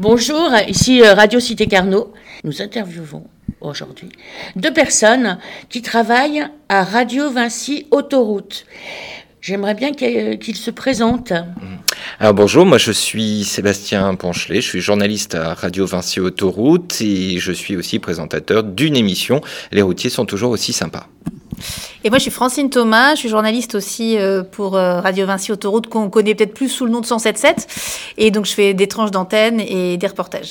Bonjour, ici Radio Cité Carnot. Nous interviewons aujourd'hui 2 personnes qui travaillent à Radio Vinci Autoroute. J'aimerais bien qu'ils se présentent. Alors bonjour, moi je suis Sébastien Ponchelet, je suis journaliste à Radio Vinci Autoroute et je suis aussi présentateur d'une émission « Les routiers sont toujours aussi sympas ». Et moi je suis Francine Thomas, je suis journaliste aussi pour Radio Vinci Autoroute qu'on connaît peut-être plus sous le nom de 107.7 et donc je fais des tranches d'antenne et des reportages.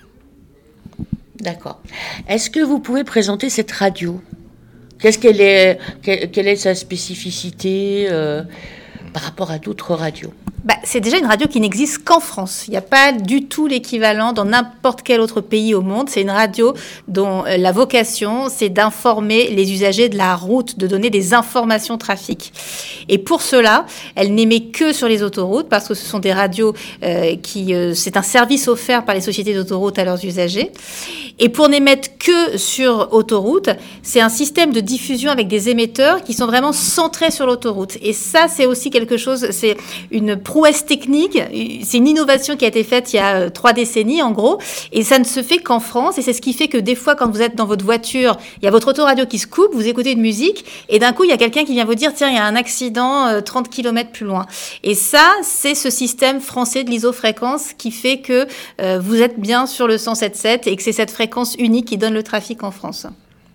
D'accord. Est-ce que vous pouvez présenter cette radio ? Qu'est-ce qu'elle est, quelle est sa spécificité par rapport à d'autres radios ? C'est déjà une radio qui n'existe qu'en France. Il n'y a pas du tout l'équivalent dans n'importe quel autre pays au monde. C'est une radio dont la vocation, c'est d'informer les usagers de la route, de donner des informations trafic. Et pour cela, elle n'émet que sur les autoroutes parce que ce sont des radios c'est un service offert par les sociétés d'autoroutes à leurs usagers. Et pour n'émettre que sur autoroute, c'est un système de diffusion avec des émetteurs qui sont vraiment centrés sur l'autoroute. Et ça, c'est aussi quelque chose, c'est une prouesse technique, c'est une innovation qui a été faite il y a 3 décennies en gros, et ça ne se fait qu'en France, et c'est ce qui fait que des fois quand vous êtes dans votre voiture, il y a votre autoradio qui se coupe, vous écoutez une musique, et d'un coup il y a quelqu'un qui vient vous dire tiens il y a un accident 30 km plus loin. Et ça, c'est ce système français de l'isofréquence qui fait que vous êtes bien sur le 107.7 et que c'est cette fréquence unique qui donne le trafic en France.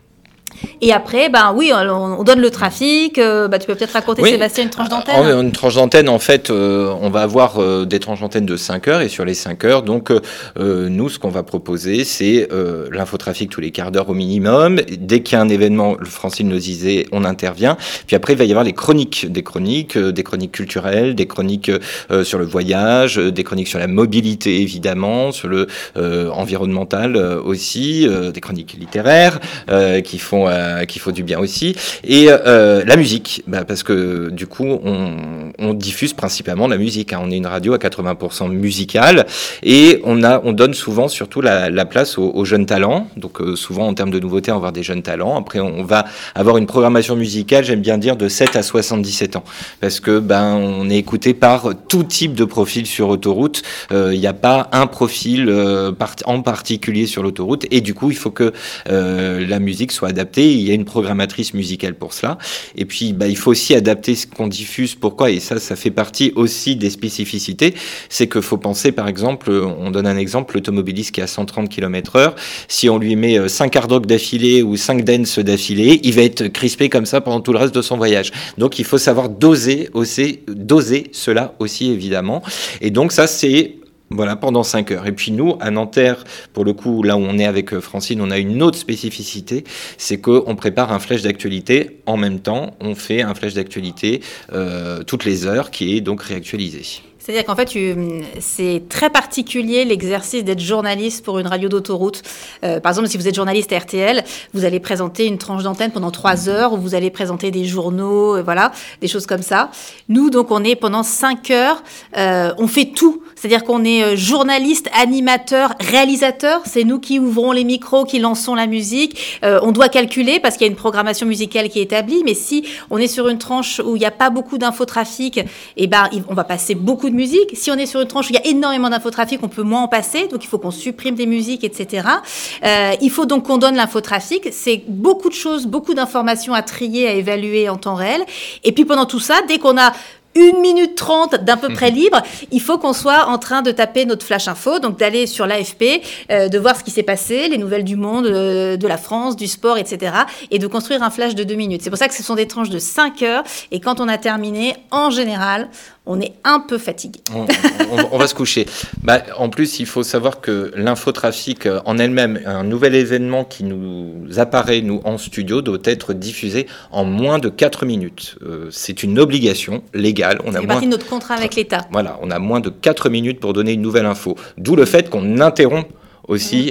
Et après, oui, on donne le trafic. Tu peux peut-être raconter, oui. Sébastien, une tranche d'antenne. Une tranche d'antenne, en fait, on va avoir des tranches d'antenne de 5 heures. Et sur les 5 heures, donc, nous, ce qu'on va proposer, c'est l'infotrafic tous les quarts d'heure au minimum. Dès qu'il y a un événement, Francine le disait, on intervient. Puis après, il va y avoir les chroniques. Des chroniques culturelles, des chroniques sur le voyage, des chroniques sur la mobilité, évidemment, sur le environnemental aussi, des chroniques littéraires qui font du bien aussi, et la musique, parce que du coup on diffuse principalement la musique, hein. On est une radio à 80% musicale et on donne souvent surtout la place aux jeunes talents, donc souvent en termes de nouveautés on va avoir des jeunes talents. Après on va avoir une programmation musicale, j'aime bien dire de 7 à 77 ans, parce que on est écouté par tout type de profil sur autoroute, il n'y a pas un profil en particulier sur l'autoroute, et du coup il faut que la musique soit adaptée. Il y a une programmatrice musicale pour cela. Et puis, il faut aussi adapter ce qu'on diffuse. Pourquoi ? Et ça fait partie aussi des spécificités. C'est qu'il faut penser, par exemple, on donne un exemple, l'automobiliste qui est à 130 km/h, si on lui met 5 hard rock d'affilée ou 5 dance d'affilée, il va être crispé comme ça pendant tout le reste de son voyage. Donc, il faut savoir doser cela aussi, évidemment. Et donc, ça, c'est pendant 5 heures. Et puis nous, à Nanterre, pour le coup, là où on est avec Francine, on a une autre spécificité, c'est qu'on prépare un flash d'actualité. En même temps, on fait un flash d'actualité toutes les heures qui est donc réactualisé. C'est-à-dire qu'en fait, c'est très particulier l'exercice d'être journaliste pour une radio d'autoroute. Par exemple, si vous êtes journaliste à RTL, vous allez présenter une tranche d'antenne pendant 3 heures, où vous allez présenter des journaux, des choses comme ça. Nous, donc, on est pendant 5 heures, on fait tout. C'est-à-dire qu'on est journaliste, animateur, réalisateur. C'est nous qui ouvrons les micros, qui lançons la musique. On doit calculer parce qu'il y a une programmation musicale qui est établie. Mais si on est sur une tranche où il n'y a pas beaucoup d'infotrafic, on va passer beaucoup de musique. Si on est sur une tranche où il y a énormément d'infotrafic, on peut moins en passer. Donc, il faut qu'on supprime des musiques, etc. Il faut donc qu'on donne l'infotrafic. C'est beaucoup de choses, beaucoup d'informations à trier, à évaluer en temps réel. Et puis, pendant tout ça, dès qu'on a 1 minute 30 d'à peu près libre, il faut qu'on soit en train de taper notre flash info, donc d'aller sur l'AFP, de voir ce qui s'est passé, les nouvelles du monde, de la France, du sport, etc. et de construire un flash de 2 minutes. C'est pour ça que ce sont des tranches de 5 heures et quand on a terminé, en général, on est un peu fatigué. On va se coucher. En plus, il faut savoir que l'infotrafic en elle-même, un nouvel événement qui nous apparaît, nous, en studio, doit être diffusé en moins de 4 minutes. C'est une obligation légale. C'est partie de notre contrat avec l'État. Voilà, on a moins de 4 minutes pour donner une nouvelle info. D'où le fait qu'on interrompt aussi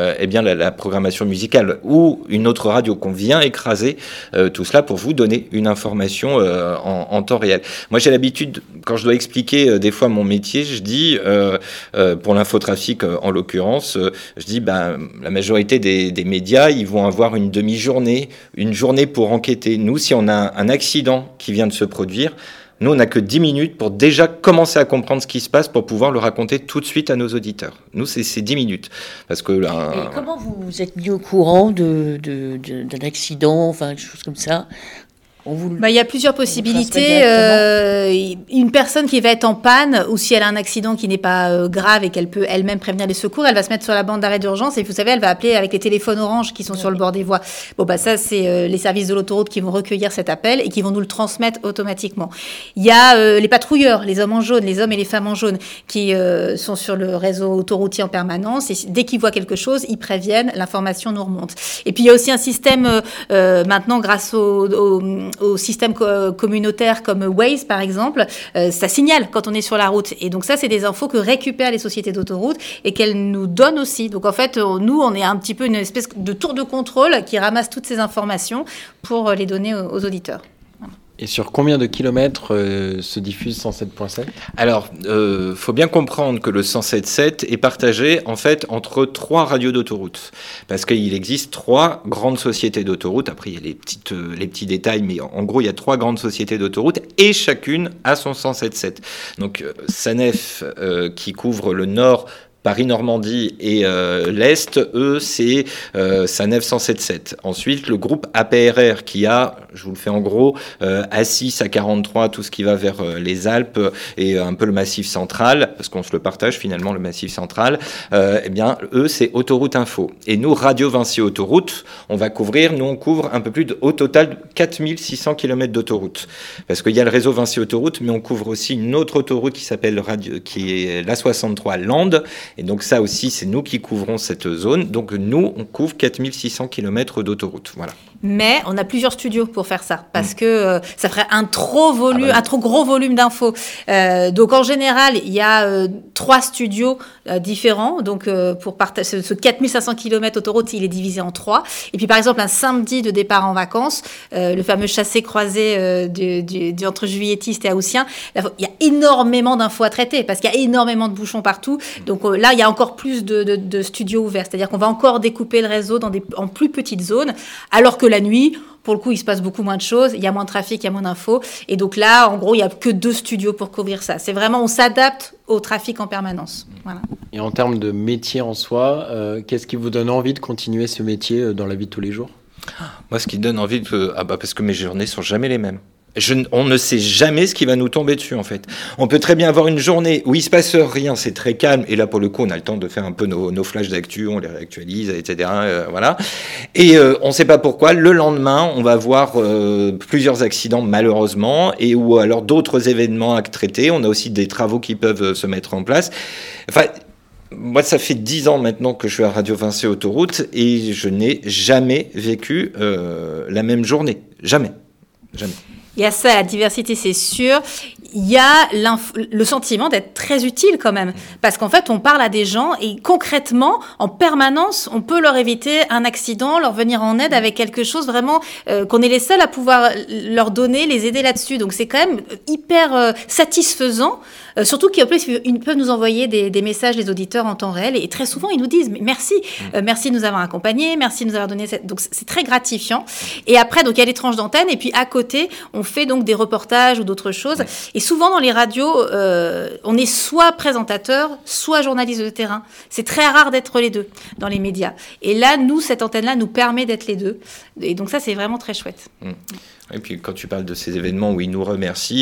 la programmation musicale ou une autre radio qu'on vient écraser, tout cela pour vous donner une information en temps réel. Moi j'ai l'habitude, quand je dois expliquer des fois mon métier, je dis pour l'infotrafic en l'occurrence, je dis la majorité des médias ils vont avoir une demi-journée, une journée pour enquêter. Nous si on a un accident qui vient de se produire, Nous, on n'a que 10 minutes pour déjà commencer à comprendre ce qui se passe pour pouvoir le raconter tout de suite à nos auditeurs. Nous, c'est 10 minutes. Parce que là, Et comment vous êtes mis au courant d'un accident, enfin, des choses comme ça? Il y a plusieurs possibilités. Une personne qui va être en panne, ou si elle a un accident qui n'est pas grave et qu'elle peut elle-même prévenir les secours, elle va se mettre sur la bande d'arrêt d'urgence et vous savez, elle va appeler avec les téléphones orange qui sont sur le bord des voies. Ça, c'est les services de l'autoroute qui vont recueillir cet appel et qui vont nous le transmettre automatiquement. Il y a les patrouilleurs, les hommes en jaune, les hommes et les femmes en jaune qui sont sur le réseau autoroutier en permanence et dès qu'ils voient quelque chose, ils préviennent, l'information nous remonte. Et puis, il y a aussi un système maintenant, grâce au système communautaire comme Waze, par exemple, ça signale quand on est sur la route. Et donc ça, c'est des infos que récupèrent les sociétés d'autoroute et qu'elles nous donnent aussi. Donc en fait, nous, on est un petit peu une espèce de tour de contrôle qui ramasse toutes ces informations pour les donner aux auditeurs. Et sur combien de kilomètres se diffuse 107.7 ? Alors, faut bien comprendre que le 107.7 est partagé en fait entre 3 radios d'autoroute, parce qu'il existe 3 grandes sociétés d'autoroute. Après, il y a les petits détails, mais en gros, il y a 3 grandes sociétés d'autoroute et chacune a son 107.7. Donc, SANEF qui couvre le nord, Paris-Normandie et l'Est, eux, c'est SANEF 107.7. Ensuite, le groupe APRR qui a, je vous le fais en gros, A6 à 43, tout ce qui va vers les Alpes et un peu le Massif central, parce qu'on se le partage finalement, le Massif central, eh bien, eux, c'est Autoroute Info. Et nous, Radio Vinci Autoroute, on couvre un peu plus au total 4600 km d'autoroute. Parce qu'il y a le réseau Vinci Autoroute, mais on couvre aussi une autre autoroute qui est l'A63 Landes. Et donc ça aussi, c'est nous qui couvrons cette zone. Donc nous, on couvre 4600 km d'autoroute. Voilà. Mais on a plusieurs studios pour faire ça, parce que ça ferait un trop gros volume d'infos. Donc en général, il y a 3 studios différents. Donc pour partager ce 4500 km autoroute, il est divisé en 3. Et puis par exemple, un samedi de départ en vacances, le fameux chassé-croisé entre juilletistes et haussiens, il y a énormément d'infos à traiter, parce qu'il y a énormément de bouchons partout. Donc là, il y a encore plus de studios ouverts. C'est-à-dire qu'on va encore découper le réseau en plus petites zones, alors que la nuit, pour le coup, il se passe beaucoup moins de choses, il y a moins de trafic, il y a moins d'infos. Et donc là, en gros, il n'y a que 2 studios pour couvrir ça. C'est vraiment, on s'adapte au trafic en permanence. Voilà. Et en termes de métier en soi, qu'est-ce qui vous donne envie de continuer ce métier dans la vie de tous les jours ? Moi, ce qui donne envie parce que mes journées sont jamais les mêmes. On ne sait jamais ce qui va nous tomber dessus, en fait. On peut très bien avoir une journée où il se passe rien, c'est très calme, et là, pour le coup, on a le temps de faire un peu nos flashs d'actu, on les réactualise, etc. Voilà. Et on ne sait pas pourquoi, le lendemain, on va avoir plusieurs accidents, malheureusement, ou alors d'autres événements à traiter. On a aussi des travaux qui peuvent se mettre en place. Enfin, moi, ça fait 10 ans maintenant que je suis à Radio Vinci Autoroute, et je n'ai jamais vécu la même journée. Jamais. Il y a ça, la diversité, c'est sûr. Il y a le sentiment d'être très utile quand même. Parce qu'en fait, on parle à des gens et concrètement, en permanence, on peut leur éviter un accident, leur venir en aide avec quelque chose vraiment qu'on est les seuls à pouvoir leur donner, les aider là-dessus. Donc c'est quand même hyper satisfaisant. Surtout qu'en plus, ils peuvent nous envoyer des messages, les auditeurs, en temps réel. Et très souvent, ils nous disent « merci, merci de nous avoir accompagnés, merci de nous avoir donné cette... » Donc c'est très gratifiant. Et après, donc il y a les tranches d'antenne. Et puis à côté, on fait donc des reportages ou d'autres choses. Et souvent, dans les radios, on est soit présentateur, soit journaliste de terrain. C'est très rare d'être les deux dans les médias. Et là, nous, cette antenne-là nous permet d'être les deux. Et donc ça, c'est vraiment très chouette. Et puis quand tu parles de ces événements où ils nous remercient,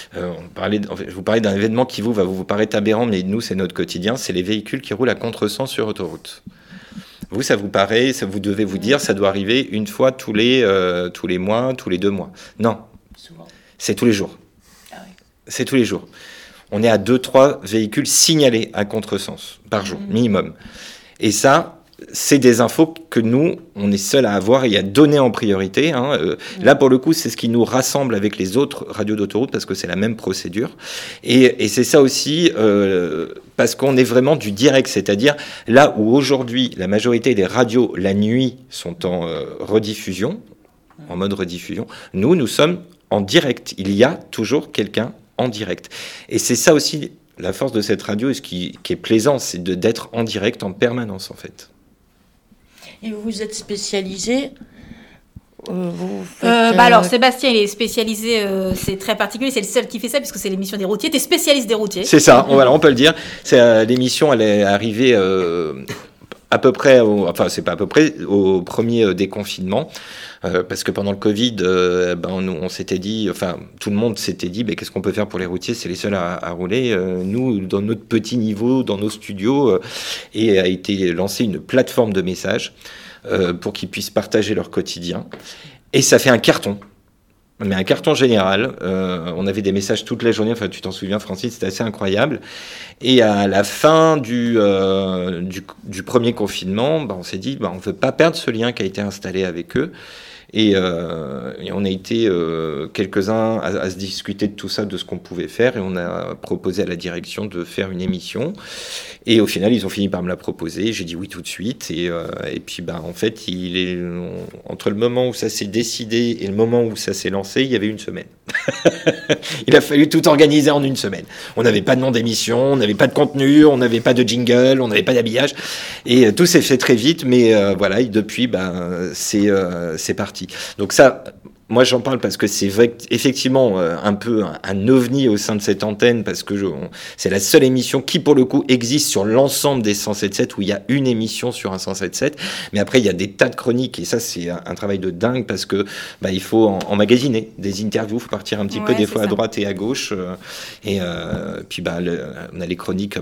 je vous parlais d'un événement qui va vous paraître aberrant, mais nous, c'est notre quotidien, c'est les véhicules qui roulent à contresens sur autoroute. Vous, ça vous devez vous dire, ça doit arriver une fois tous les mois, tous les 2 mois. Non, souvent. C'est tous les jours. Ah oui. C'est tous les jours. On est à 2-3 véhicules signalés à contresens par jour, minimum. Et ça, c'est des infos que nous, on est seuls à avoir et à donner en priorité. Là, pour le coup, c'est ce qui nous rassemble avec les autres radios d'autoroute parce que c'est la même procédure. Et c'est ça aussi parce qu'on est vraiment du direct, c'est-à-dire là où aujourd'hui, la majorité des radios, la nuit, sont en rediffusion, en mode rediffusion, nous sommes en direct. Il y a toujours quelqu'un en direct. Et c'est ça aussi la force de cette radio et ce qui est plaisant, c'est d'être en direct en permanence, en fait. Et vous vous êtes spécialisé vous faites, Alors, Sébastien, il est spécialisé, c'est très particulier, c'est le seul qui fait ça, puisque c'est l'émission des routiers. Tu es spécialiste des routiers. C'est ça, voilà, on peut le dire. L'émission, elle est arrivée à peu près, c'est pas à peu près, au premier déconfinement. Parce que pendant le Covid, on s'était dit, tout le monde s'était dit, qu'est-ce qu'on peut faire pour les routiers ? C'est les seuls à rouler. Nous, dans notre petit niveau, dans nos studios, et a été lancée une plateforme de messages pour qu'ils puissent partager leur quotidien. Et ça fait un carton. Mais un carton général. On avait des messages toute la journée. Tu t'en souviens, Francis, c'était assez incroyable. Et à la fin du premier confinement, on s'est dit, on ne veut pas perdre ce lien qui a été installé avec eux. Et on a été quelques-uns à se discuter de tout ça, de ce qu'on pouvait faire, et on a proposé à la direction de faire une émission. Et au final, ils ont fini par me la proposer. J'ai dit oui tout de suite. Et puis, en fait, entre le moment où ça s'est décidé et le moment où ça s'est lancé, il y avait une semaine. Il a fallu tout organiser en une semaine. On n'avait pas de nom d'émission, on n'avait pas de contenu, on n'avait pas de jingle, on n'avait pas d'habillage. Et tout s'est fait très vite, mais voilà, et depuis, c'est parti. Donc ça, moi j'en parle parce que c'est vrai, effectivement un peu un ovni au sein de cette antenne, parce que c'est la seule émission qui pour le coup existe sur l'ensemble des 107.7, où il y a une émission sur un 107.7. Mais après il y a des tas de chroniques, et ça c'est un travail de dingue, parce que il faut emmagasiner des interviews, il faut partir un petit peu des fois à droite et à gauche, puis on a les chroniques,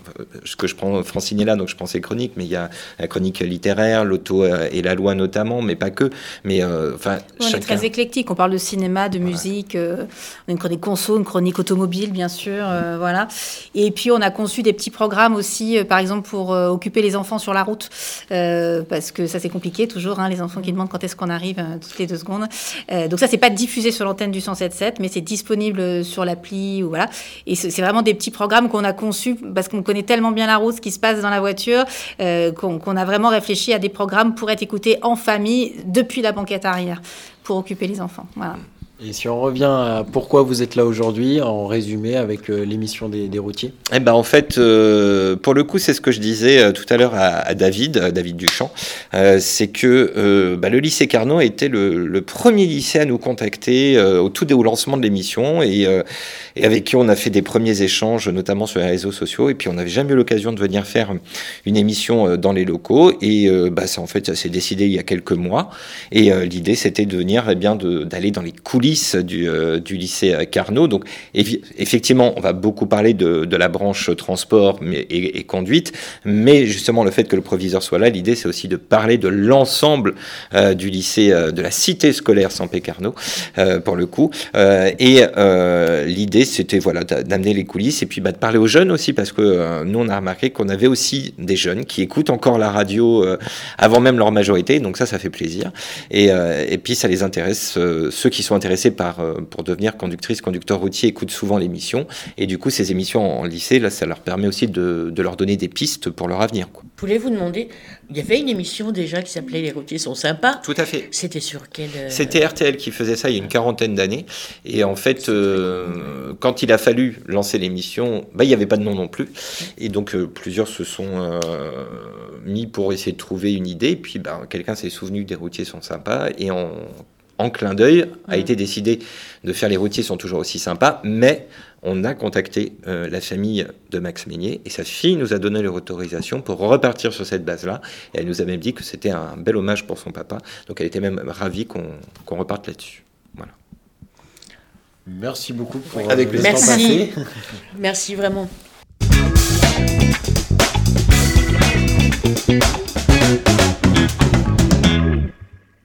ce que je prends, Francine est là, donc je prends ses chroniques, mais il y a la chronique littéraire, l'auto et la loi notamment, mais pas que, mais on est très éclectique. On parle de cinéma, de musique, on a une chronique conso, une chronique automobile, bien sûr, voilà. Et puis, on a conçu des petits programmes aussi, par exemple, pour occuper les enfants sur la route, parce que ça, c'est compliqué, toujours, les enfants qui demandent quand est-ce qu'on arrive, toutes les 2 secondes. Donc ça, c'est pas diffusé sur l'antenne du 107.7, mais c'est disponible sur l'appli, ou voilà. Et c'est vraiment des petits programmes qu'on a conçus, parce qu'on connaît tellement bien la route, ce qui se passe dans la voiture, qu'on a vraiment réfléchi à des programmes pour être écoutés en famille depuis la banquette arrière, pour occuper les enfants. Voilà. Et si on revient à pourquoi vous êtes là aujourd'hui, en résumé avec l'émission des routiers ? En fait, pour le coup, c'est ce que je disais tout à l'heure à David Duchamp, c'est que le lycée Carnot a été le premier lycée à nous contacter au lancement de l'émission, et avec qui on a fait des premiers échanges, notamment sur les réseaux sociaux, et puis on n'avait jamais eu l'occasion de venir faire une émission dans les locaux, et ça s'est décidé il y a quelques mois, et l'idée c'était de venir d'aller dans les coulisses du lycée Carnot. Donc effectivement, on va beaucoup parler de la branche transport et conduite, mais justement le fait que le proviseur soit là, l'idée c'est aussi de parler de l'ensemble du lycée, de la cité scolaire Sampé Carnot, pour le coup, et l'idée c'était d'amener les coulisses, et puis de parler aux jeunes aussi, parce que nous on a remarqué qu'on avait aussi des jeunes qui écoutent encore la radio avant même leur majorité, donc ça fait plaisir, et puis ça les intéresse, ceux qui sont intéressés pour devenir conducteur routier écoutent souvent l'émission, et du coup ces émissions en lycée, là, ça leur permet aussi de leur donner des pistes pour leur avenir, quoi. Je voulais vous demander, il y avait une émission déjà qui s'appelait Les routiers sont sympas. Tout à fait. C'était sur quelle... C'était RTL qui faisait ça il y a une quarantaine d'années, et en fait quand il a fallu lancer l'émission, il n'y avait pas de nom non plus, et donc plusieurs se sont mis pour essayer de trouver une idée, et puis quelqu'un s'est souvenu que des routiers sont sympas, et en clin d'œil, a été décidé de faire Les routiers sont toujours aussi sympas, mais on a contacté la famille de Max Meignier, et sa fille nous a donné leur autorisation pour repartir sur cette base-là, et elle nous a même dit que c'était un bel hommage pour son papa, donc elle était même ravie qu'on reparte là-dessus. Voilà. Merci beaucoup pour avec le temps passé. Merci vraiment.